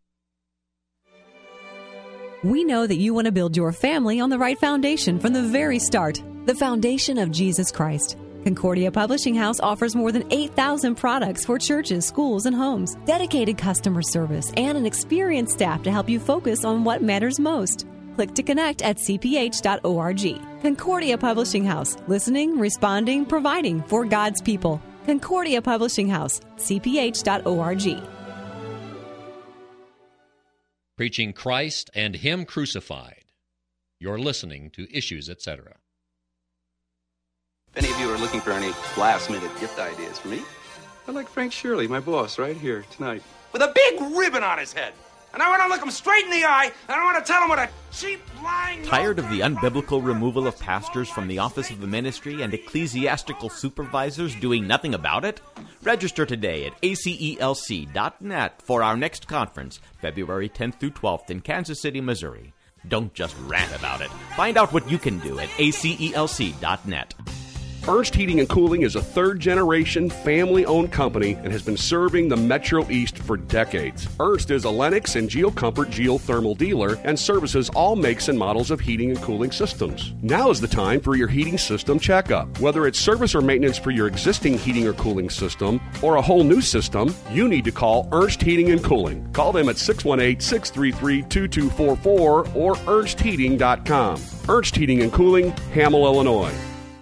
[SPEAKER 6] We know that you want to build your family on the right foundation from the very start, the foundation of Jesus Christ. Concordia Publishing House offers more than eight thousand products for churches, schools, and homes, dedicated customer service, and an experienced staff to help you focus on what matters most. Click to connect at c p h dot org. Concordia Publishing House, listening, responding, providing for God's people. Concordia Publishing House, c p h dot org.
[SPEAKER 5] preaching Christ and Him crucified. You're listening to Issues, et cetera.
[SPEAKER 14] If any of you are looking for any last-minute gift ideas for me, I'd like Frank Shirley, my boss, right here tonight.
[SPEAKER 18] With a big ribbon on his head. And I want to look him straight in the eye, and I want to tell him what a cheap, lying...
[SPEAKER 19] Tired of the unbiblical removal of pastors from the office of the ministry and ecclesiastical supervisors doing nothing about it? Register today at A C E L C dot net for our next conference, February tenth through twelfth in Kansas City, Missouri. Don't just rant about it. Find out what you can do at A C E L C dot net.
[SPEAKER 8] Ernst Heating and Cooling is a third-generation, family-owned company and has been serving the Metro East for decades. Ernst is a Lennox and GeoComfort geothermal dealer and services all makes and models of heating and cooling systems. Now is the time for your heating system checkup. Whether it's service or maintenance for your existing heating or cooling system or a whole new system, you need to call Ernst Heating and Cooling. Call them at six one eight, six three three, two two four four or ernst heating dot com. Ernst Heating and Cooling, Hamel, Illinois.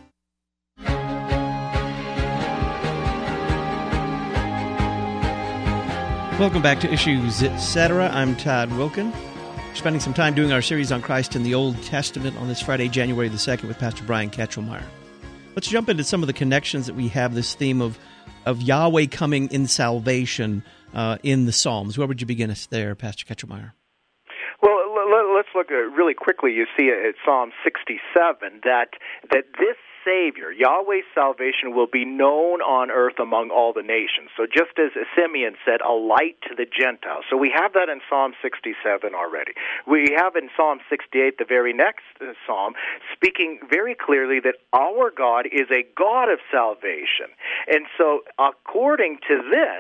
[SPEAKER 1] Welcome back to Issues, et cetera. I'm Todd Wilkin. We're spending some time doing our series on Christ in the Old Testament on this Friday, January the second, with Pastor Brian Ketchelmeyer. Let's jump into some of the connections that we have, this theme of, of Yahweh coming in salvation uh, in the Psalms. Where would you begin us there, Pastor Ketchelmeyer?
[SPEAKER 2] Well, let's look at really quickly. You see at Psalm sixty-seven that that this Savior, Yahweh's salvation, will be known on earth among all the nations. So just as Simeon said, a light to the Gentiles. So we have that in Psalm sixty-seven already. We have in Psalm sixty-eight, the very next psalm, speaking very clearly that our God is a God of salvation. And so according to this,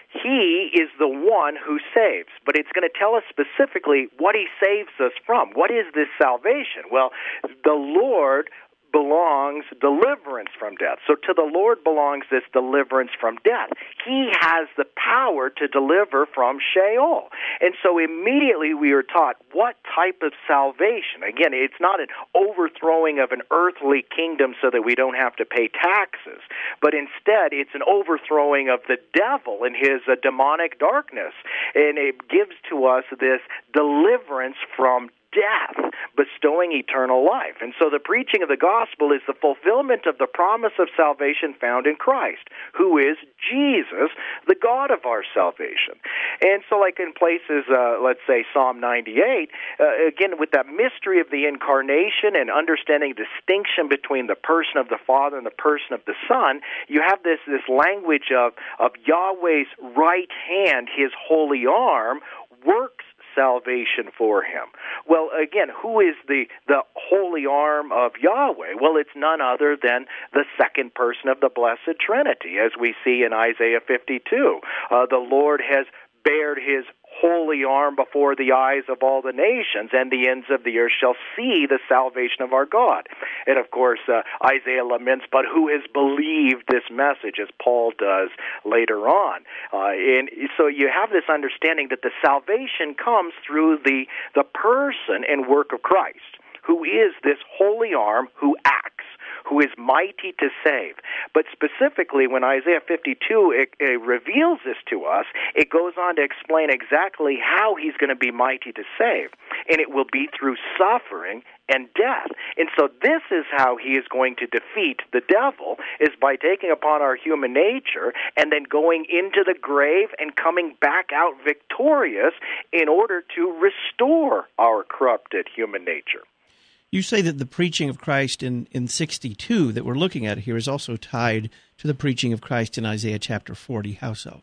[SPEAKER 2] He is the one who saves, but it's going to tell us specifically what He saves us from. What is this salvation? Well, the Lord belongs deliverance from death. So to the Lord belongs this deliverance from death. He has the power to deliver from Sheol. And so immediately we are taught what type of salvation. Again, it's not an overthrowing of an earthly kingdom so that we don't have to pay taxes, but instead it's an overthrowing of the devil and his uh, demonic darkness. And it gives to us this deliverance from death, bestowing eternal life. And so the preaching of the gospel is the fulfillment of the promise of salvation found in Christ, who is Jesus, the God of our salvation. And so like in places, uh, let's say Psalm ninety-eight, uh, again, with that mystery of the incarnation and understanding distinction between the person of the Father and the person of the Son, you have this, this language of, of Yahweh's right hand, His holy arm, works salvation for him. Well, again, who is the, the holy arm of Yahweh? Well, it's none other than the second person of the Blessed Trinity, as we see in Isaiah fifty-two. Uh, the Lord has bared His holy arm before the eyes of all the nations, and the ends of the earth shall see the salvation of our God. And of course, uh, Isaiah laments, but who has believed this message, as Paul does later on. Uh, and so you have this understanding that the salvation comes through the, the person and work of Christ, who is this holy arm who acts, who is mighty to save. But specifically, when Isaiah fifty-two it, it reveals this to us, it goes on to explain exactly how He's going to be mighty to save. And it will be through suffering and death. And so this is how He is going to defeat the devil, is by taking upon our human nature and then going into the grave and coming back out victorious in order to restore our corrupted human nature.
[SPEAKER 1] You say that the preaching of Christ in, in sixty-two that we're looking at here is also tied to the preaching of Christ in Isaiah chapter forty. How so?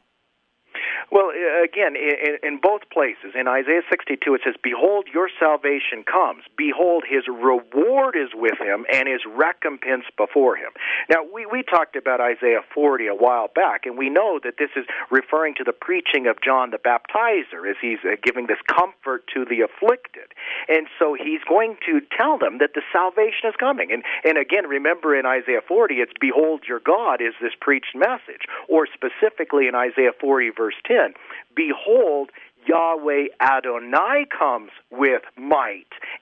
[SPEAKER 2] Well, again, in, in both places, in Isaiah sixty-two, it says, "Behold, your salvation comes. Behold, His reward is with Him, and His recompense before Him." Now, we, we talked about Isaiah forty a while back, and we know that this is referring to the preaching of John the Baptizer, as he's uh, giving this comfort to the afflicted. And so he's going to tell them that the salvation is coming. And, and again, remember in Isaiah forty, it's, "Behold, your God," is this preached message. Or specifically in Isaiah forty, verse ten, "Behold, Yahweh Adonai comes with might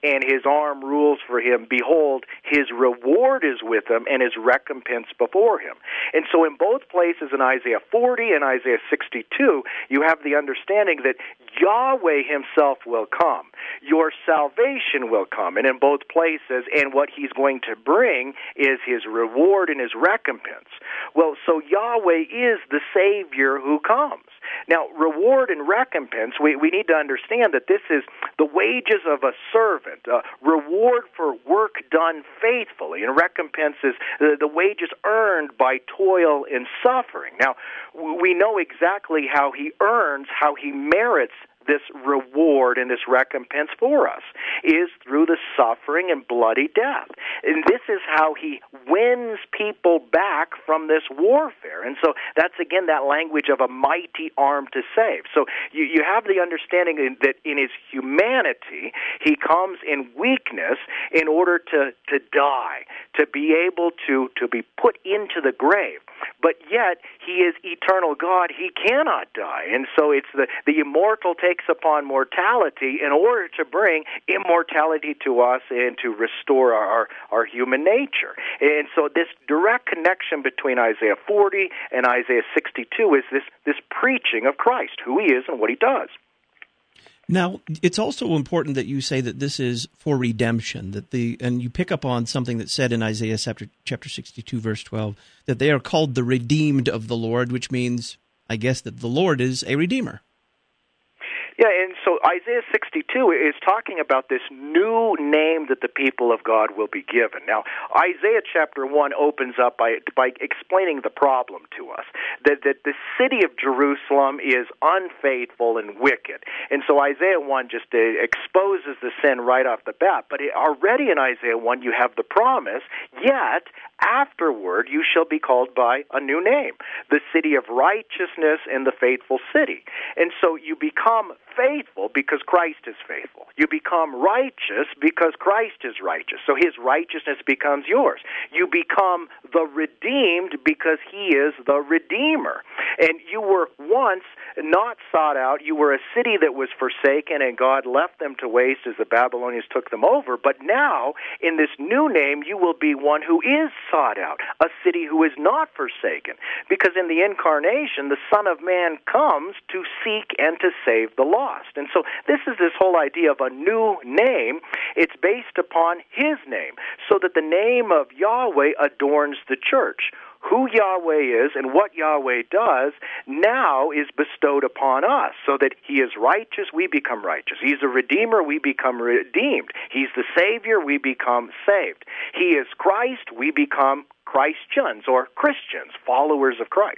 [SPEAKER 2] and his arm rules for him, behold, his reward is with him, and his recompense before him. And so in both places, in Isaiah forty and Isaiah sixty-two, you have the understanding that Yahweh himself will come. Your salvation will come. And in both places, and what he's going to bring is his reward and his recompense. Well, so Yahweh is the Savior who comes. Now, reward and recompense, we, we need to understand that this is the wages of a servant, uh, reward for work done faithfully, and recompense is the, the wages earned by toil and suffering. Now, we know exactly how he earns, how he merits this reward and this recompense for us is through the suffering and bloody death. And this is how he wins people back from this warfare. And so that's, again, that language of a mighty arm to save. So you, you have the understanding that in his humanity, he comes in weakness in order to, to die, to be able to, to be put into the grave. But yet, he is eternal God. He cannot die. And so it's the, the immortal takes upon mortality in order to bring immortality to us and to restore our, our human nature. And so this direct connection between Isaiah forty and Isaiah sixty-two is this, this preaching of Christ, who he is and what he does.
[SPEAKER 1] Now, it's also important that you say that this is for redemption, that the and you pick up on something that's said in Isaiah chapter, chapter sixty-two, verse twelve, that they are called the redeemed of the Lord, which means, I guess, that the Lord is a redeemer.
[SPEAKER 2] Yeah, and so Isaiah sixty-two is talking about this new name that the people of God will be given. Now, Isaiah chapter one opens up by by explaining the problem to us, that, that the city of Jerusalem is unfaithful and wicked. And so Isaiah one just uh, exposes the sin right off the bat. But it, already in Isaiah one, you have the promise, yet afterward you shall be called by a new name, the city of righteousness and the faithful city. And so you become faithful because Christ is faithful. You become righteous because Christ is righteous. So his righteousness becomes yours. You become the redeemed because he is the Redeemer. And you were once not sought out. You were a city that was forsaken, and God left them to waste as the Babylonians took them over. But now, in this new name, you will be one who is sought out, a city who is not forsaken. Because in the incarnation, the Son of Man comes to seek and to save the lost. And so this is this whole idea of a new name. It's based upon his name, so that the name of Yahweh adorns the church. Who Yahweh is and what Yahweh does now is bestowed upon us, so that he is righteous, we become righteous. He's a redeemer, we become redeemed. He's the Savior, we become saved. He is Christ, we become Christians, or Christians, followers of Christ.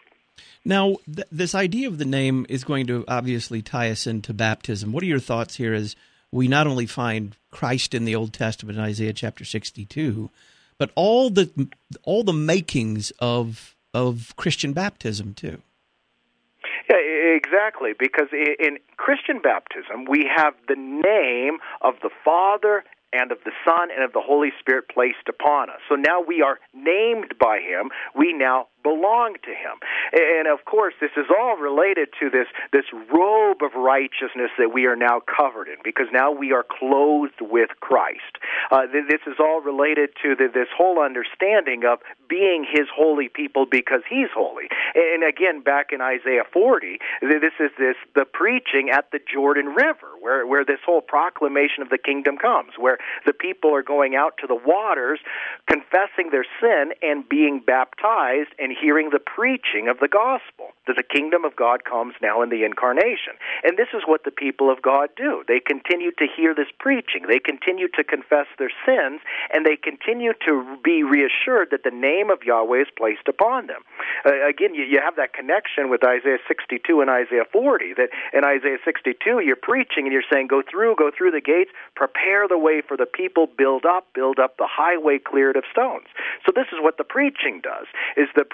[SPEAKER 1] Now, th- this idea of the name is going to obviously tie us into baptism. What are your thoughts here as we not only find Christ in the Old Testament in Isaiah chapter sixty-two, but all the all the makings of of Christian baptism too?
[SPEAKER 2] Yeah, exactly, because in Christian baptism, we have the name of the Father and of the Son and of the Holy Spirit placed upon us. So now we are named by him. We now belong to him. And of course, this is all related to this, this robe of righteousness that we are now covered in, because now we are clothed with Christ. Uh, this is all related to the, this whole understanding of being his holy people because he's holy. And again, back in Isaiah forty, this is this the preaching at the Jordan River, where, where this whole proclamation of the kingdom comes, where the people are going out to the waters, confessing their sin and being baptized and hearing the preaching of the gospel, that the kingdom of God comes now in the incarnation. And this is what the people of God do. They continue to hear this preaching. They continue to confess their sins, and they continue to be reassured that the name of Yahweh is placed upon them. Uh, again, you, you have that connection with Isaiah sixty-two and Isaiah forty, that in Isaiah sixty-two, you're preaching and you're saying, go through, go through the gates, prepare the way for the people, build up, build up the highway cleared of stones. So this is what the preaching does, is the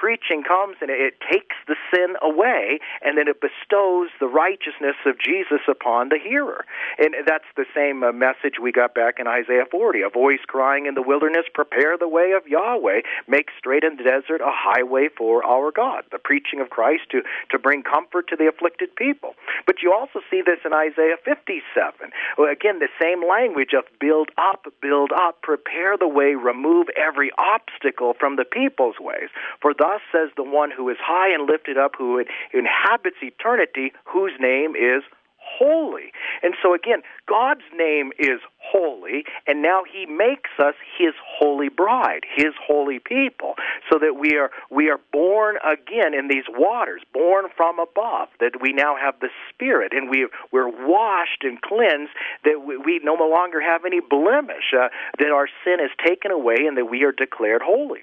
[SPEAKER 2] preaching comes and it takes the sin away, and then it bestows the righteousness of Jesus upon the hearer. And that's the same uh, message we got back in Isaiah forty, a voice crying in the wilderness, prepare the way of Yahweh, make straight in the desert a highway for our God. The preaching of Christ to, to bring comfort to the afflicted people. But you also see this in Isaiah fifty-seven. Well, again, the same language of build up, build up, prepare the way, remove every obstacle from the people's ways. For thus says the one who is high and lifted up, who inhabits eternity, whose name is holy. And so again, God's name is holy, and now he makes us his holy bride, his holy people, so that we are we are born again in these waters, born from above, that we now have the Spirit, and we, we're washed and cleansed, that we, we no longer have any blemish, uh, that our sin is taken away, and that we are declared holy.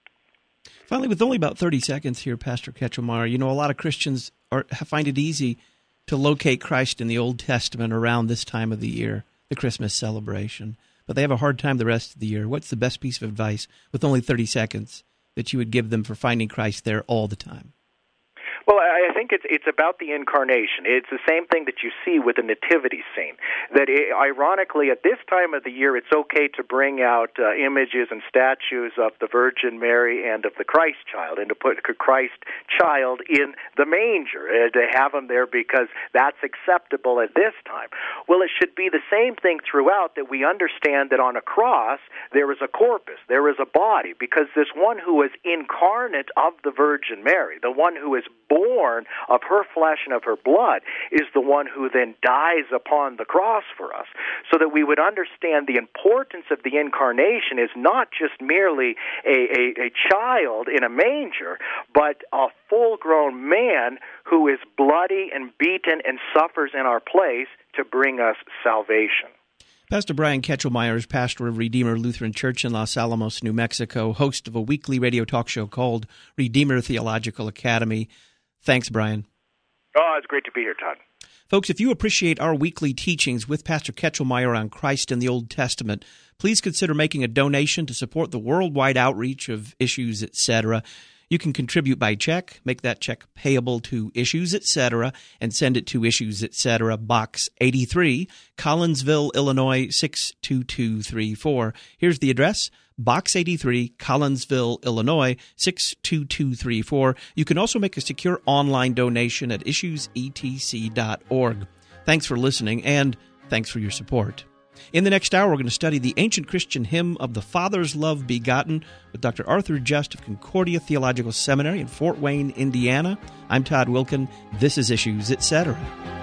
[SPEAKER 1] Finally, with only about thirty seconds here, Pastor Ketchelmeyer, you know, a lot of Christians are, find it easy to locate Christ in the Old Testament around this time of the year, the Christmas celebration. But they have a hard time the rest of the year. What's the best piece of advice, with only thirty seconds, that you would give them for finding Christ there all the time?
[SPEAKER 2] Well, I think it's it's about the incarnation. It's the same thing that you see with the nativity scene. That it, ironically, at this time of the year, it's okay to bring out uh, images and statues of the Virgin Mary and of the Christ child, and to put Christ child in the manger, uh, to have him there because that's acceptable at this time. Well, it should be the same thing throughout, that we understand that on a cross there is a corpus, there is a body, because this one who is incarnate of the Virgin Mary, the one who is born of her flesh and of her blood, is the one who then dies upon the cross for us. So that we would understand the importance of the incarnation is not just merely a, a, a child in a manger, but a full-grown man who is bloody and beaten and suffers in our place to bring us salvation.
[SPEAKER 1] Pastor Brian Ketchelmeyer is pastor of Redeemer Lutheran Church in Los Alamos, New Mexico, host of a weekly radio talk show called Redeemer Theological Academy. Thanks, Brian.
[SPEAKER 2] Oh, it's great to be here, Todd.
[SPEAKER 1] Folks, if you appreciate our weekly teachings with Pastor Ketchelmeyer on Christ in the Old Testament, please consider making a donation to support the worldwide outreach of Issues, et cetera. You can contribute by check, make that check payable to Issues, et cetera, and send it to Issues, et cetera, Box eighty-three, Collinsville, Illinois, six two two three four. Here's the address. Box eighty-three, Collinsville, Illinois, six two two three four. You can also make a secure online donation at issues e t c dot org. Thanks for listening, and thanks for your support. In the next hour, we're going to study the ancient Christian hymn of the Father's Love Begotten with Doctor Arthur Just of Concordia Theological Seminary in Fort Wayne, Indiana. I'm Todd Wilkin. This is Issues, et cetera.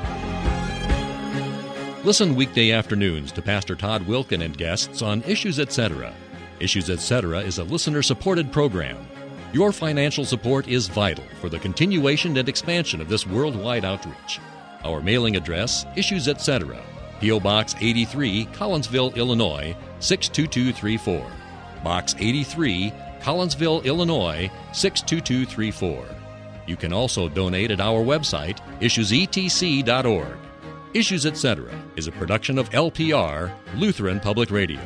[SPEAKER 5] Listen weekday afternoons to Pastor Todd Wilkin and guests on Issues, et cetera. Issues, et cetera is a listener-supported program. Your financial support is vital for the continuation and expansion of this worldwide outreach. Our mailing address, Issues, et cetera, P O. Box eighty-three, Collinsville, Illinois, six two two three four. Box eighty-three, Collinsville, Illinois, six two two three four. You can also donate at our website, issues e t c dot org. Issues, et cetera is a production of L P R, Lutheran Public Radio.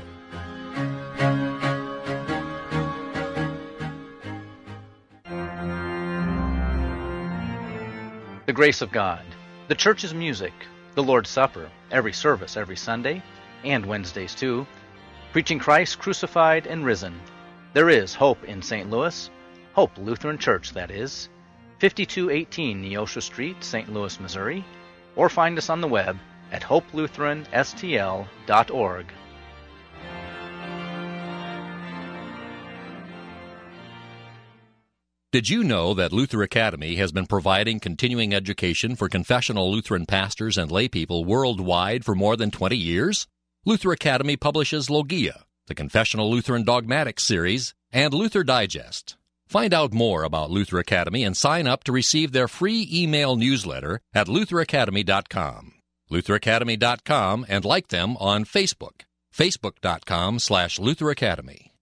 [SPEAKER 20] The grace of God, the church's music, the Lord's Supper, every service every Sunday, and Wednesdays too, preaching Christ crucified and risen. There is hope in Saint Louis, Hope Lutheran Church, that is, fifty-two eighteen Neosho Street, Saint Louis, Missouri, or find us on the web at hope lutheran s t l dot org.
[SPEAKER 5] Did you know that Luther Academy has been providing continuing education for confessional Lutheran pastors and laypeople worldwide for more than twenty years? Luther Academy publishes Logia, the Confessional Lutheran Dogmatics series, and Luther Digest. Find out more about Luther Academy and sign up to receive their free email newsletter at luther academy dot com. luther academy dot com, and like them on Facebook, facebook dot com slash Luther Academy.